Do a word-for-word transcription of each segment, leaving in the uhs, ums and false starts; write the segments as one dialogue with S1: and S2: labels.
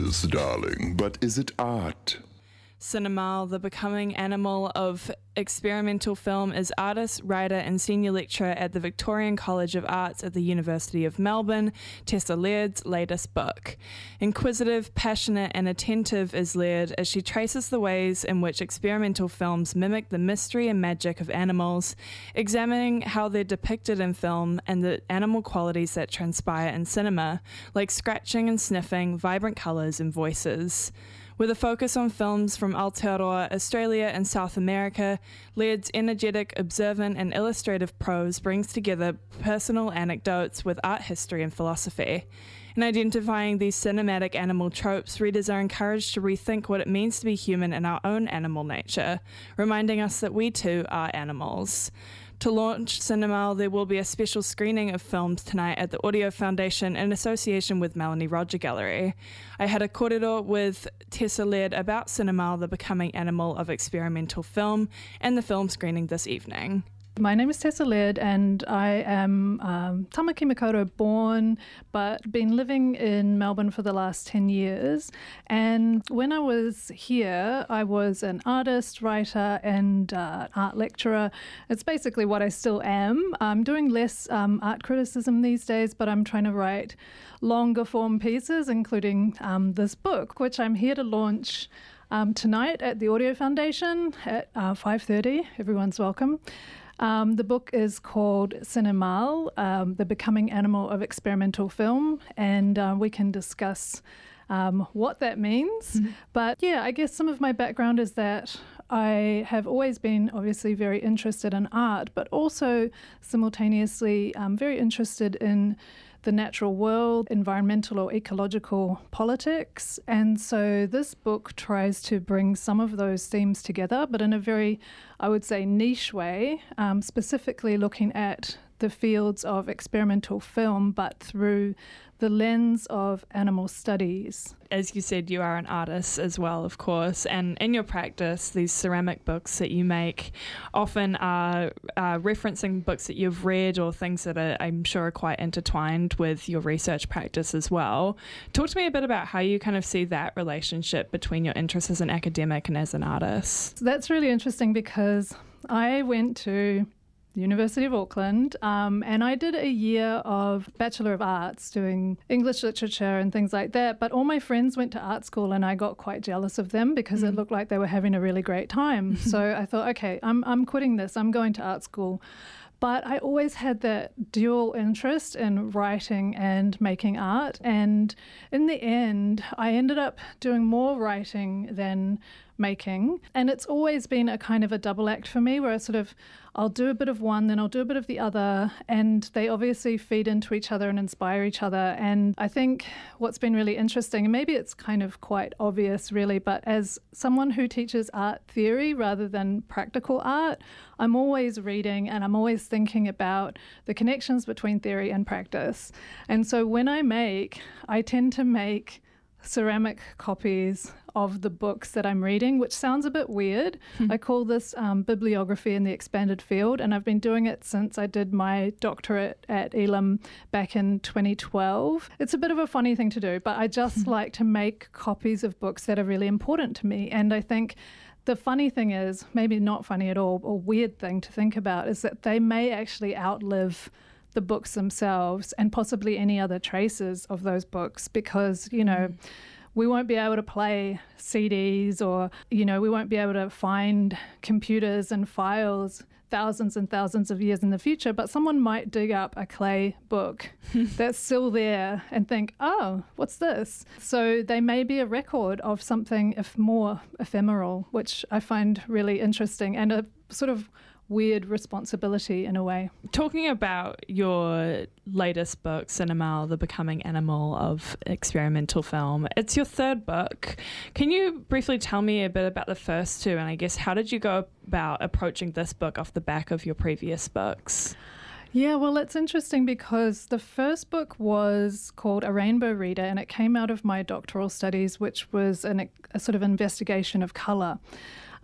S1: is, darling, but is it art?
S2: Cinemal, the becoming animal of experimental film, is artist, writer and senior lecturer at the Victorian College of Arts at the University of Melbourne, Tessa Laird's latest book. Inquisitive, passionate and attentive is Laird as she traces the ways in which experimental films mimic the mystery and magic of animals, examining how they're depicted in film and the animal qualities that transpire in cinema, like scratching and sniffing, vibrant colours and voices. With a focus on films from Aotearoa, Australia and South America, Laird's energetic, observant and illustrative prose brings together personal anecdotes with art history and philosophy. In identifying these cinematic animal tropes, readers are encouraged to rethink what it means to be human in our own animal nature, reminding us that we too are animals. To launch Cinemal, there will be a special screening of films tonight at the Audio Foundation in association with Melanie Roger Gallery. I had a kōrero with Tessa Laird about Cinemal, the becoming animal of experimental film, and the film screening this evening.
S3: My name is Tessa Laird and I am um, Tamaki Makaurau born, but been living in Melbourne for the last ten years. And when I was here, I was an artist, writer and uh, art lecturer. It's basically what I still am. I'm doing less um, art criticism these days, but I'm trying to write longer form pieces, including um, this book, which I'm here to launch um, tonight at the Audio Foundation at uh, five thirty. Everyone's welcome. Um, the book is called Cinemal, um, the becoming animal of experimental film, and uh, we can discuss um, what that means. Mm-hmm. But yeah, I guess some of my background is that I have always been obviously very interested in art, but also simultaneously um, very interested in the natural world, environmental or ecological politics. And so this book tries to bring some of those themes together, but in a very, I would say, niche way, um, specifically looking at the fields of experimental film, but through the lens of animal studies.
S2: As you said, you are an artist as well, of course, and in your practice, these ceramic books that you make often are uh, referencing books that you've read or things that are, I'm sure, are quite intertwined with your research practice as well. Talk to me a bit about how you kind of see that relationship between your interest as an academic and as an artist.
S3: So that's really interesting because I went to University of Auckland, um, and I did a year of Bachelor of Arts doing English literature and things like that, but all my friends went to art school and I got quite jealous of them because mm. it looked like they were having a really great time. So I thought, okay, I'm I'm quitting this, I'm going to art school. But I always had that dual interest in writing and making art. And in the end, I ended up doing more writing than making. And it's always been a kind of a double act for me where I sort of, I'll do a bit of one, then I'll do a bit of the other. And they obviously feed into each other and inspire each other. And I think what's been really interesting, and maybe it's kind of quite obvious really, but as someone who teaches art theory rather than practical art, I'm always reading and I'm always thinking about the connections between theory and practice. And so when I make, I tend to make ceramic copies of the books that I'm reading, which sounds a bit weird. Hmm. I call this um, bibliography in the expanded field, and I've been doing it since I did my doctorate at Elam back in twenty twelve. It's a bit of a funny thing to do, but I just hmm. like to make copies of books that are really important to me. And I think the funny thing is, maybe not funny at all, or weird thing to think about, is that they may actually outlive the books themselves and possibly any other traces of those books because, you know, mm. we won't be able to play C Ds or, you know, we won't be able to find computers and files thousands and thousands of years in the future, but someone might dig up a clay book that's still there and think, oh, what's this? So they may be a record of something if more ephemeral, which I find really interesting and a sort of weird responsibility in a way.
S2: Talking about your latest book, Cinemal, the becoming animal of experimental film, it's your third book. Can you briefly tell me a bit about the first two, and I guess how did you go about approaching this book off the back of your previous books?
S3: Yeah, well, it's interesting because the first book was called A Rainbow Reader, and it came out of my doctoral studies, which was an, a sort of investigation of colour.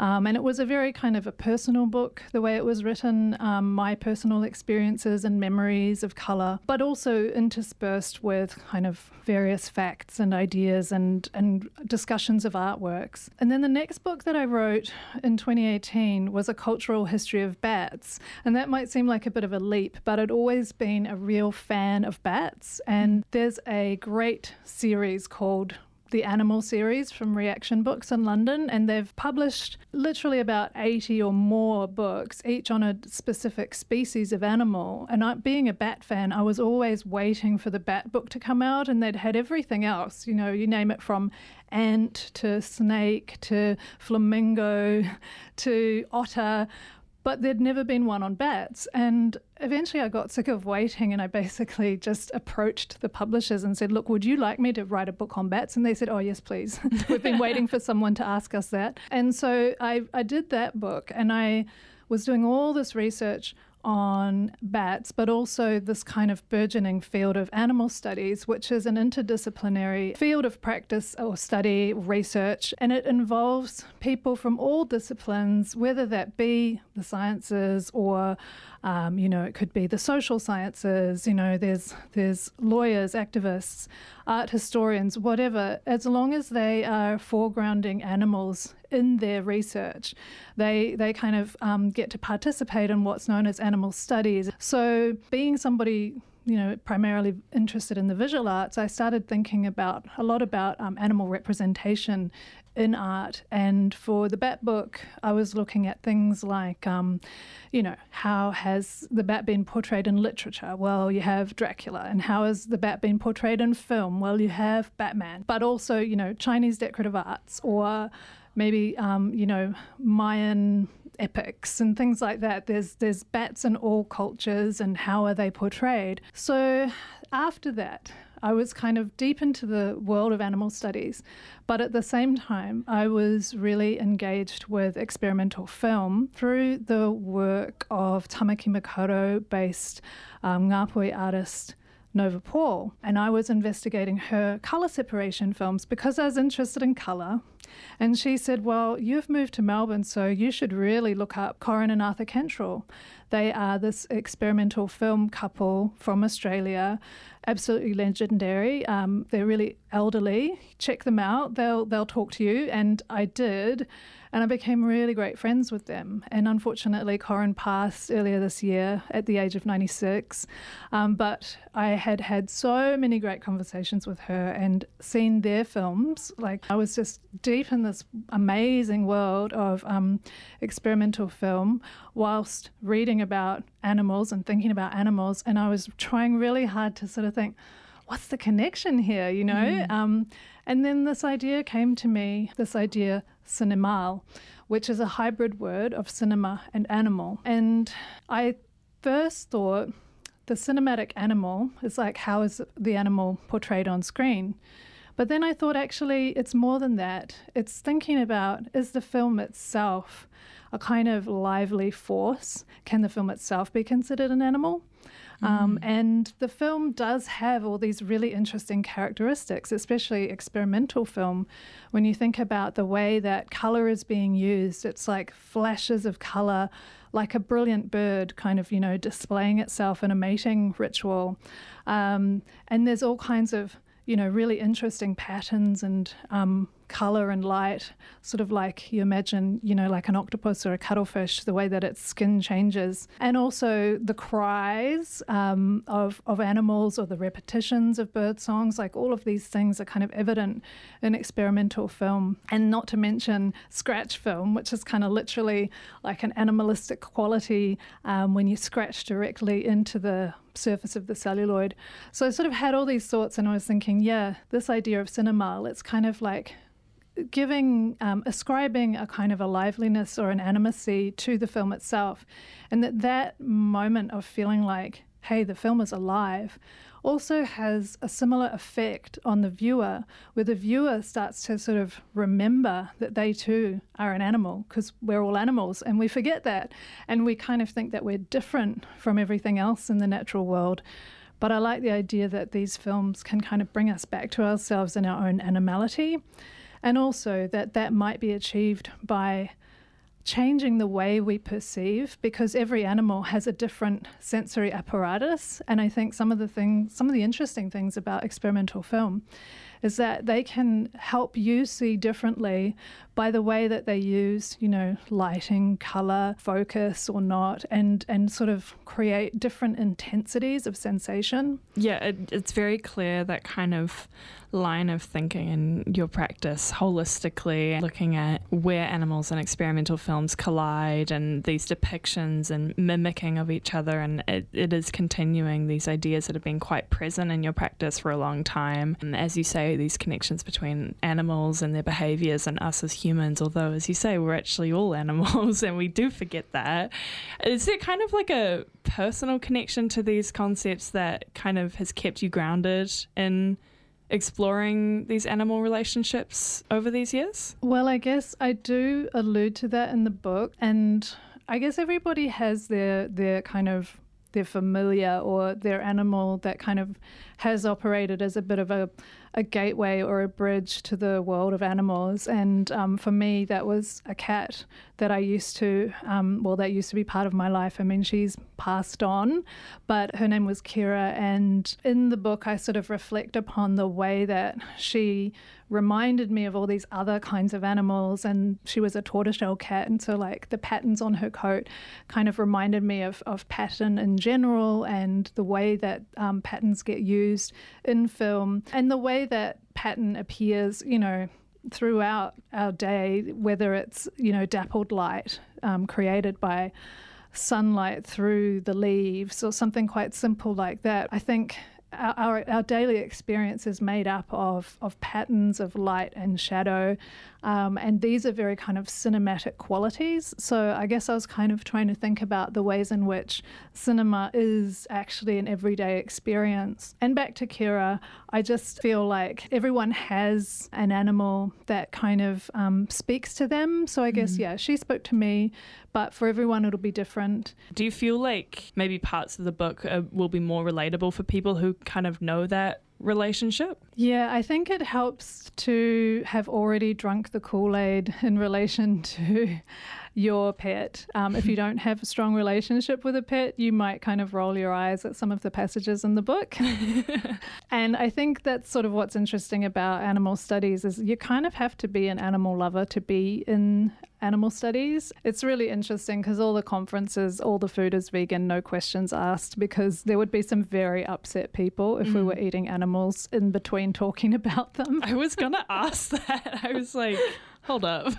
S3: Um, and it was a very kind of a personal book, the way it was written, um, my personal experiences and memories of colour, but also interspersed with kind of various facts and ideas and, and discussions of artworks. And then the next book that I wrote in twenty eighteen was a cultural history of bats. And that might seem like a bit of a leap, but I'd always been a real fan of bats. And there's a great series called the Animal series from Reaction Books in London, and they've published literally about eighty or more books, each on a specific species of animal. And I, being a bat fan, I was always waiting for the bat book to come out, and they'd had everything else, you know, you name it, from ant to snake to flamingo to otter, but there'd never been one on bats. And eventually I got sick of waiting, and I basically just approached the publishers and said, look, would you like me to write a book on bats? And they said, oh, yes, please. We've been waiting for someone to ask us that. And so I, I did that book, and I was doing all this research on bats, but also this kind of burgeoning field of animal studies, which is an interdisciplinary field of practice or study, research, and it involves people from all disciplines, whether that be the sciences or Um, you know, it could be the social sciences, you know, there's there's lawyers, activists, art historians, whatever. As long as they are foregrounding animals in their research, they they kind of um, get to participate in what's known as animal studies. So being somebody, you know, primarily interested in the visual arts, I started thinking about a lot about um, animal representation in art. And for the bat book, I was looking at things like, um, you know, how has the bat been portrayed in literature? Well, you have Dracula. And how has the bat been portrayed in film? Well, you have Batman. But also, you know, Chinese decorative arts, or maybe, um, you know, Mayan epics and things like that. There's there's bats in all cultures, and how are they portrayed? So after that, I was kind of deep into the world of animal studies, but at the same time, I was really engaged with experimental film through the work of Tamaki Makaurau-based um, Ngāpuhi artist Nova Paul. And I was investigating her colour separation films because I was interested in colour. And she said, well, you've moved to Melbourne, so you should really look up Corin and Arthur Cantrell. They are this experimental film couple from Australia, absolutely legendary. Um, they're really elderly. Check them out. They'll they'll talk to you. And I did. And I became really great friends with them. And unfortunately, Corin passed earlier this year at the age of ninety-six. Um, but I had had so many great conversations with her and seen their films. Like, I was just deep in this amazing world of um, experimental film whilst reading about animals and thinking about animals. And I was trying really hard to sort of think, what's the connection here, you know? Mm. Um, and then this idea came to me, this idea, cinemal, which is a hybrid word of cinema and animal. And I first thought the cinematic animal is like, how is the animal portrayed on screen? But then I thought, actually, it's more than that. It's thinking about, is the film itself a kind of lively force? Can the film itself be considered an animal? Mm. Um, and the film does have all these really interesting characteristics, especially experimental film. When you think about the way that colour is being used, it's like flashes of colour, like a brilliant bird kind of, you know, displaying itself in a mating ritual. Um, and there's all kinds of, you know, really interesting patterns and um, colour and light, sort of like you imagine, you know, like an octopus or a cuttlefish, the way that its skin changes. And also the cries um, of, of animals, or the repetitions of bird songs, like all of these things are kind of evident in experimental film. And not to mention scratch film, which is kind of literally like an animalistic quality um, when you scratch directly into the surface of the celluloid. So I sort of had all these thoughts, and I was thinking, yeah, this idea of cinema, it's kind of like giving, um, ascribing a kind of a liveliness or an animacy to the film itself. And that that moment of feeling like, hey, the film is alive, also has a similar effect on the viewer, where the viewer starts to sort of remember that they too are an animal, because we're all animals and we forget that. And we kind of think that we're different from everything else in the natural world. But I like the idea that these films can kind of bring us back to ourselves and our own animality. And also that that might be achieved by changing the way we perceive, because every animal has a different sensory apparatus. And I think some of the things, some of the interesting things about experimental film is that they can help you see differently by the way that they use, you know, lighting, color, focus or not, and, and sort of create different intensities of sensation.
S2: Yeah, it, it's very clear that kind of line of thinking in your practice holistically, looking at where animals and experimental films collide and these depictions and mimicking of each other. And it, it is continuing these ideas that have been quite present in your practice for a long time. And as you say, these connections between animals and their behaviors and us as humans, although, as you say, we're actually all animals and we do forget that. Is there kind of like a personal connection to these concepts that kind of has kept you grounded in exploring these animal relationships over these years?
S3: Well, I guess I do allude to that in the book, and I guess everybody has their their kind of their familiar or their animal that kind of has operated as a bit of a, a gateway or a bridge to the world of animals. And um, for me, that was a cat that I used to, um, well, that used to be part of my life. I mean, she's passed on, but her name was Kira. And in the book, I sort of reflect upon the way that she reminded me of all these other kinds of animals. And she was a tortoiseshell cat. And so like the patterns on her coat kind of reminded me of, of pattern in general, and the way that um, patterns get used in film, and the way that pattern appears, you know, throughout our day, whether it's, you know, dappled light um, created by sunlight through the leaves or something quite simple like that. I think Our, our, our daily experience is made up of, of patterns of light and shadow, um, and these are very kind of cinematic qualities. So I guess I was kind of trying to think about the ways in which cinema is actually an everyday experience. And back to Kira, I just feel like everyone has an animal that kind of um, speaks to them. So I guess, mm. yeah, she spoke to me, but for everyone it'll be different.
S2: Do you feel like maybe parts of the book uh, will be more relatable for people who kind of know that relationship?
S3: Yeah, I think it helps to have already drunk the Kool-Aid in relation to your pet. Um, if you don't have a strong relationship with a pet, you might kind of roll your eyes at some of the passages in the book. And I think that's sort of what's interesting about animal studies, is you kind of have to be an animal lover to be in animal studies. It's really interesting because all the conferences, all the food is vegan, no questions asked, because there would be some very upset people if mm. we were eating animals in between talking about them.
S2: I was going to ask that. I was like, hold up.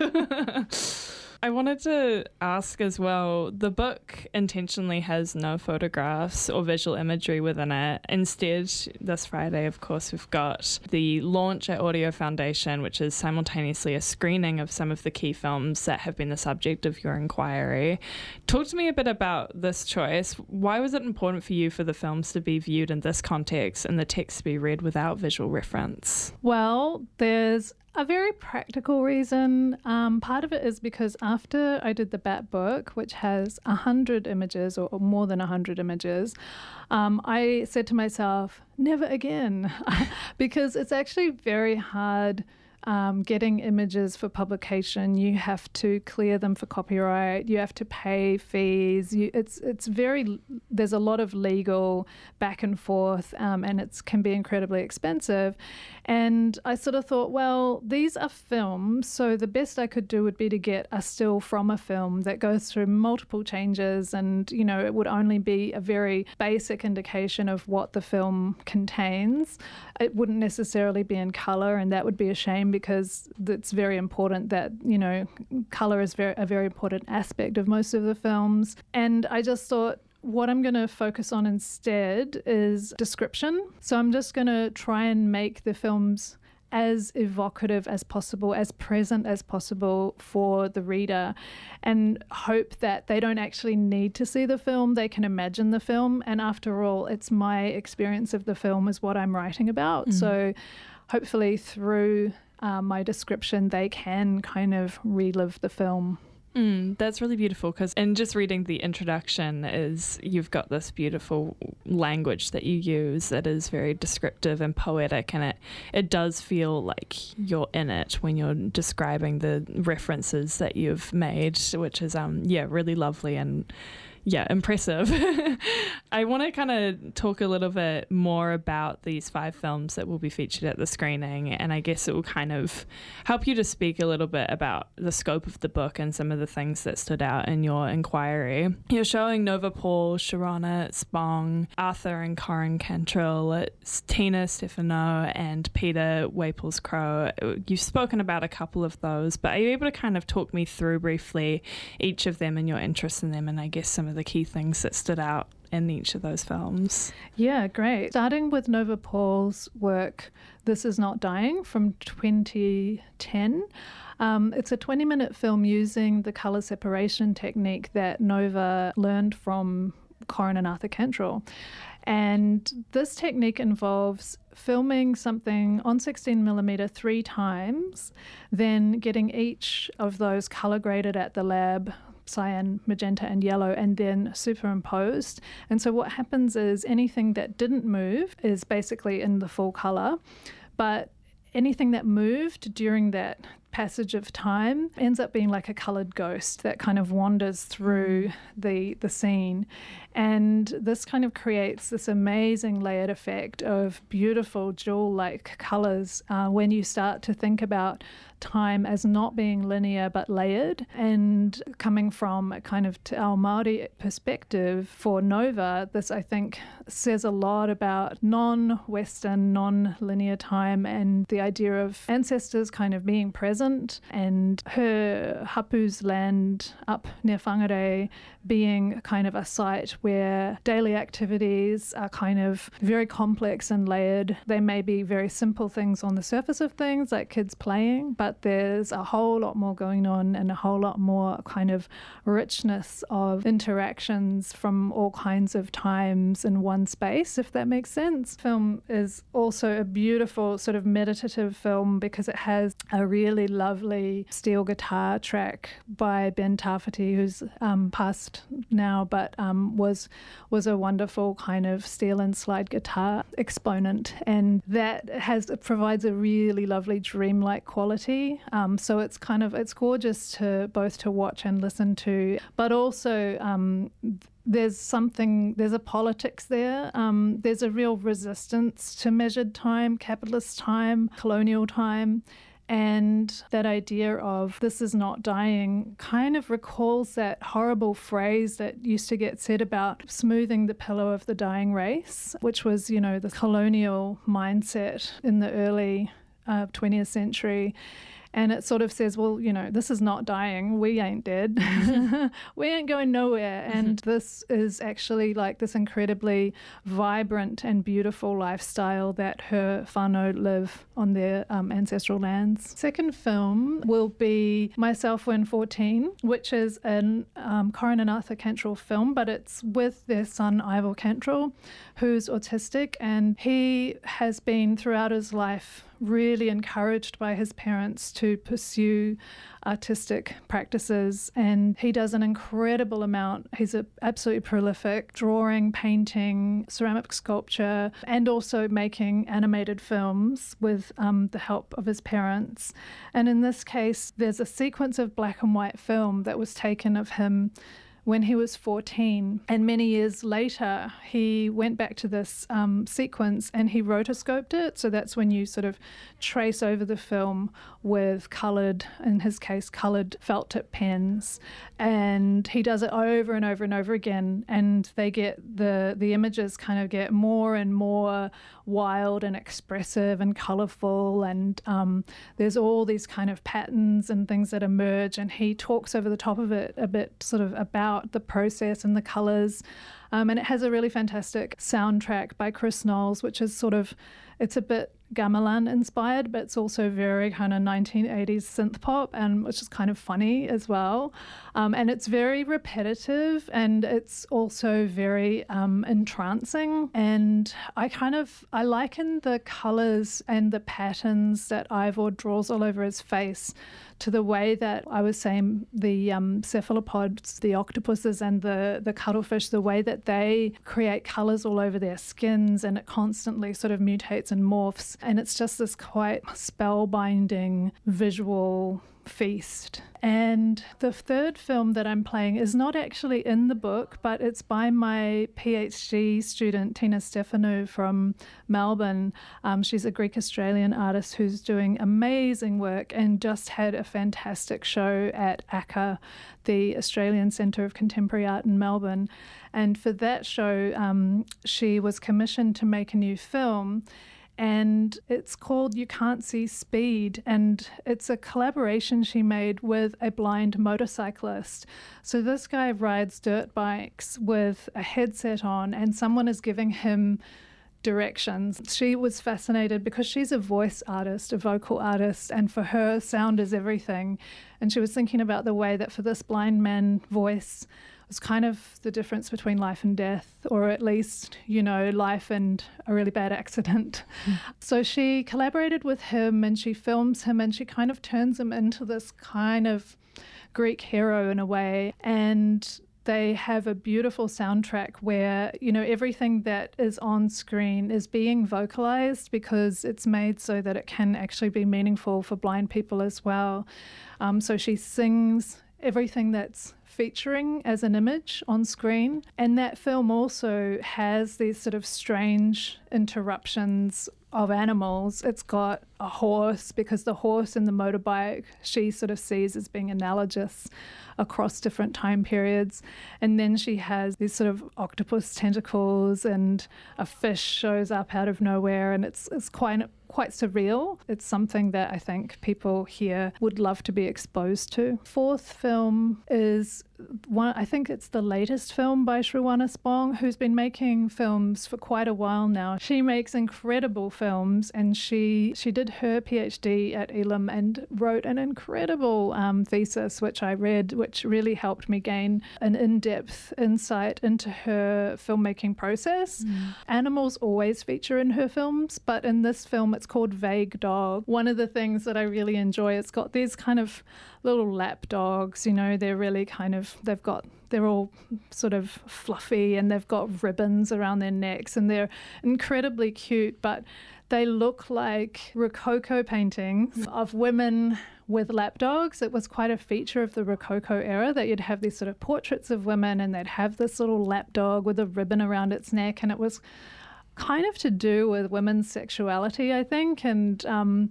S2: I wanted to ask as well, the book intentionally has no photographs or visual imagery within it. Instead, this Friday, of course, we've got the launch at Audio Foundation, which is simultaneously a screening of some of the key films that have been the subject of your inquiry. Talk to me a bit about this choice. Why was it important for you for the films to be viewed in this context and the text to be read without visual reference?
S3: Well, there's a very practical reason. Um, part of it is because after I did the Bat book, which has a hundred images or, or more than a hundred images, um, I said to myself, never again, because it's actually very hard Um, getting images for publication. You have to clear them for copyright. You have to pay fees. You, it's it's very there's a lot of legal back and forth, um, and it can be incredibly expensive. And I sort of thought, well, these are films, so the best I could do would be to get a still from a film that goes through multiple changes, and you know it would only be a very basic indication of what the film contains. It wouldn't necessarily be in color, and that would be a shame, because it's very important that, you know, colour is very a very important aspect of most of the films. And I just thought, what I'm going to focus on instead is description. So I'm just going to try and make the films as evocative as possible, as present as possible for the reader, and hope that they don't actually need to see the film. They can imagine the film. And after all, it's my experience of the film is what I'm writing about. Mm. So hopefully through uh, my description, they can kind of relive the film.
S2: Mm, that's really beautiful because, and just reading the introduction is you've got this beautiful language that you use that is very descriptive and poetic, and it, it does feel like you're in it when you're describing the references that you've made, which is, um yeah, really lovely and yeah, impressive. I want to kind of talk a little bit more about these five films that will be featured at the screening, and I guess it will kind of help you to speak a little bit about the scope of the book and some of the things that stood out in your inquiry. You're showing Nova Paul, Sharona Spong, Arthur and Corin Cantrell, Tina Stefano, and Peter Waples-Crowe. You've spoken about a couple of those, but are you able to kind of talk me through briefly each of them and your interest in them, and I guess some of the key things that stood out in each of those films?
S3: Yeah, great. Starting with Nova Paul's work, This Is Not Dying, from twenty ten. Um, it's a twenty-minute film using the colour separation technique that Nova learned from Corin and Arthur Cantrell. And this technique involves filming something on sixteen millimeter three times, then getting each of those colour graded at the lab, cyan, magenta and yellow, and then superimposed. And so what happens is anything that didn't move is basically in the full colour, but anything that moved during that passage of time ends up being like a coloured ghost that kind of wanders through the the scene. And this kind of creates this amazing layered effect of beautiful jewel-like colours uh, when you start to think about time as not being linear but layered. And coming from a kind of Te Ao Māori perspective for Nova, this I think says a lot about non-Western, non-linear time and the idea of ancestors kind of being present, and her hapu's land up near Whangarei being kind of a site where daily activities are kind of very complex and layered. They may be very simple things on the surface of things, like kids playing, but there's a whole lot more going on and a whole lot more kind of richness of interactions from all kinds of times in one space, if that makes sense. Film is also a beautiful sort of meditative film because it has a really lovely steel guitar track by Ben Tawhiti, who's um, passed now, but um, was was a wonderful kind of steel and slide guitar exponent, and that has it provides a really lovely dreamlike quality. Um, so it's kind of it's gorgeous to both to watch and listen to, but also um, there's something, there's a politics there. Um, there's a real resistance to measured time, capitalist time, colonial time. And that idea of this is not dying kind of recalls that horrible phrase that used to get said about smoothing the pillow of the dying race, which was, you know, the colonial mindset in the early uh, twentieth century. And it sort of says, well, you know, this is not dying. We ain't dead. We ain't going nowhere. And this is actually like this incredibly vibrant and beautiful lifestyle that her whānau live on their um, ancestral lands. Second film will be Myself When fourteen, which is an um, Corin and Arthur Cantrell film, but it's with their son Ivor Cantrell, who's autistic, and he has been throughout his life really encouraged by his parents to pursue artistic practices, and he does an incredible amount. He's a absolutely prolific drawing, painting, ceramic sculpture, and also making animated films with um, the help of his parents. And in this case, there's a sequence of black and white film that was taken of him when he was fourteen, and many years later he went back to this um, sequence and he rotoscoped it. So that's when you sort of trace over the film with coloured, in his case coloured felt tip pens, and he does it over and over and over again, and they get the the images kind of get more and more wild and expressive and colourful, and um, there's all these kind of patterns and things that emerge, and he talks over the top of it a bit sort of about the process and the colours. Um, and it has a really fantastic soundtrack by Chris Knowles, which is sort of, it's a bit gamelan inspired, but it's also very kind of nineteen eighties synth pop, and which is kind of funny as well. Um, and it's very repetitive, and it's also very um, entrancing. And I kind of, I liken the colors and the patterns that Ivor draws all over his face to the way that I was saying the um, cephalopods, the octopuses and the, the cuttlefish, the way that they create colours all over their skins, and it constantly sort of mutates and morphs. And it's just this quite spellbinding visual feast. And the third film that I'm playing is not actually in the book, but it's by my PhD student, Tina Stefanou from Melbourne. Um, she's a Greek-Australian artist who's doing amazing work and just had a fantastic show at A C A, the Australian Centre of Contemporary Art in Melbourne. And for that show, um, she was commissioned to make a new film. And it's called You Can't See Speed, and it's a collaboration she made with a blind motorcyclist. So this guy rides dirt bikes with a headset on, and someone is giving him directions. She was fascinated because she's a voice artist, a vocal artist, and for her, sound is everything. And she was thinking about the way that for this blind man, voice was kind of the difference between life and death, or at least, you know, life and a really bad accident. Mm. So she collaborated with him, and she films him, and she kind of turns him into this kind of Greek hero in a way. And they have a beautiful soundtrack where, you know, everything that is on screen is being vocalized because it's made so that it can actually be meaningful for blind people as well. Um, so she sings everything that's featuring as an image on screen. And that film also has these sort of strange interruptions of animals. It's got a horse, because the horse and the motorbike she sort of sees as being analogous across different time periods. And then she has these sort of octopus tentacles, and a fish shows up out of nowhere, and it's it's quite quite surreal. It's something that I think people here would love to be exposed to. Fourth film is one, I think it's the latest film by Sriwana Spong, who's been making films for quite a while now. She makes incredible films, and she she did her PhD at Elam and wrote an incredible um, thesis, which I read, which really helped me gain an in-depth insight into her filmmaking process. Mm. Animals always feature in her films, but in this film it's called Vague Dog. One of the things that I really enjoy, it's got these kind of little lap dogs, you know, they're really kind of, they've got, they're all sort of fluffy, and they've got ribbons around their necks, and they're incredibly cute, but they look like Rococo paintings of women with lapdogs. It was quite a feature of the Rococo era that you'd have these sort of portraits of women, and they'd have this little lapdog with a ribbon around its neck, and it was kind of to do with women's sexuality, I think, and um,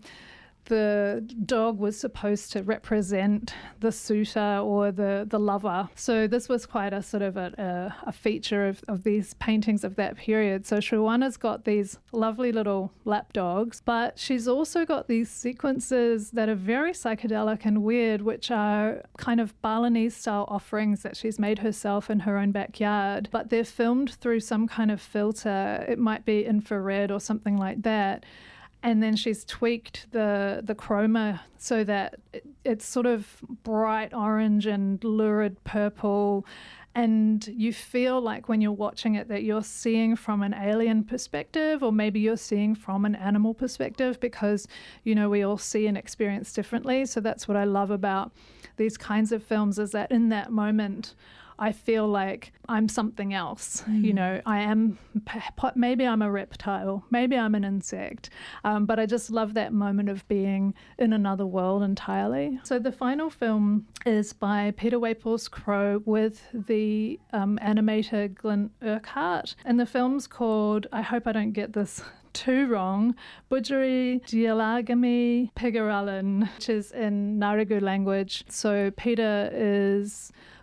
S3: the dog was supposed to represent the suitor or the, the lover. So this was quite a sort of a, a, a feature of, of these paintings of that period. So Sriwana's got these lovely little lap dogs, but she's also got these sequences that are very psychedelic and weird, which are kind of Balinese style offerings that she's made herself in her own backyard, but they're filmed through some kind of filter. It might be infrared or something like that. And then she's tweaked the the chroma so that it, it's sort of bright orange and lurid purple. And you feel like when you're watching it that you're seeing from an alien perspective, or maybe you're seeing from an animal perspective, because, you know, we all see and experience differently. So that's what I love about these kinds of films, is that in that moment, I feel like I'm something else. Mm. You know, I am, maybe I'm a reptile, maybe I'm an insect, um, but I just love that moment of being in another world entirely. So the final film is by Peter Waples Crowe with the um, animator Glenn Urquhart, and the film's called, I hope I don't get this too wrong, Budjeri Dialagami Pigaralan, which is in Ngarigu language. So Peter is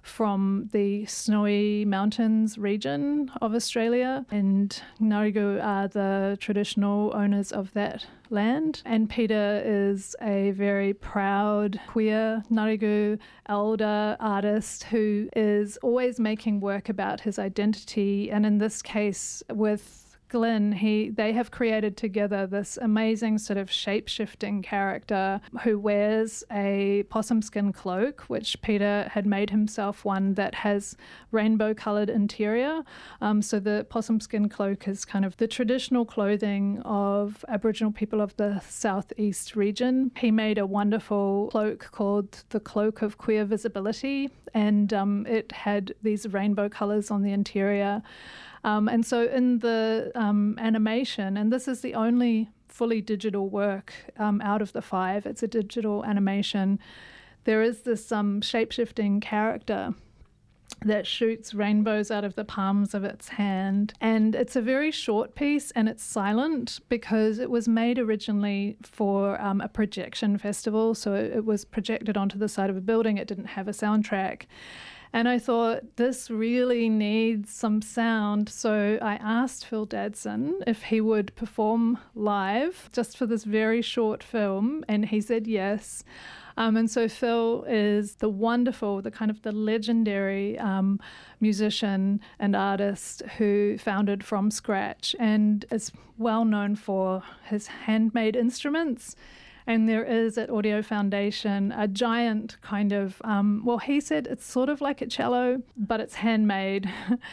S3: from the Snowy Mountains region of Australia, and Ngarigu are the traditional owners of that land. And Peter is a very proud queer Ngarigu elder artist who is always making work about his identity, and in this case with Glyn, he they have created together this amazing sort of shape-shifting character who wears a possum skin cloak, which Peter had made himself one that has rainbow-coloured interior. Um, so the possum skin cloak is kind of the traditional clothing of Aboriginal people of the southeast region. He made a wonderful cloak called the Cloak of Queer Visibility, and um, it had these rainbow colours on the interior. Um, and so in the um, animation, and this is the only fully digital work um, out of the five, it's a digital animation, there is this um, shape-shifting character that shoots rainbows out of the palms of its hand. And it's a very short piece, and it's silent because it was made originally for um, a projection festival. So it was projected onto the side of a building. It didn't have a soundtrack. And I thought, this really needs some sound. So I asked Phil Dadson if he would perform live just for this very short film, and he said yes. Um, and so Phil is the wonderful, the kind of the legendary um, musician and artist who founded From Scratch and is well known for his handmade instruments. And there is at Audio Foundation a giant kind of, um, well, he said it's sort of like a cello, but it's handmade.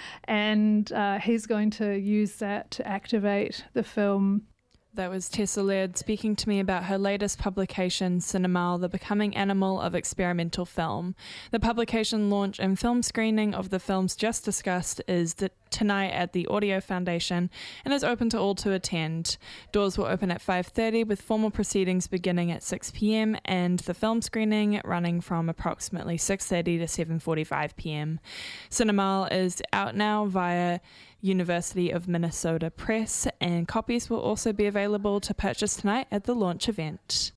S3: and uh, he's going to use that to activate the film.
S2: That was Tessa Laird speaking to me about her latest publication, Cinemal, The Becoming Animal of Experimental Film. The publication launch and film screening of the films just discussed is th- tonight at the Audio Foundation and is open to all to attend. Doors will open at five thirty with formal proceedings beginning at six p.m. and the film screening running from approximately six thirty to seven forty-five p.m. Cinemal is out now via University of Minnesota Press, and copies will also be available to purchase tonight at the launch event.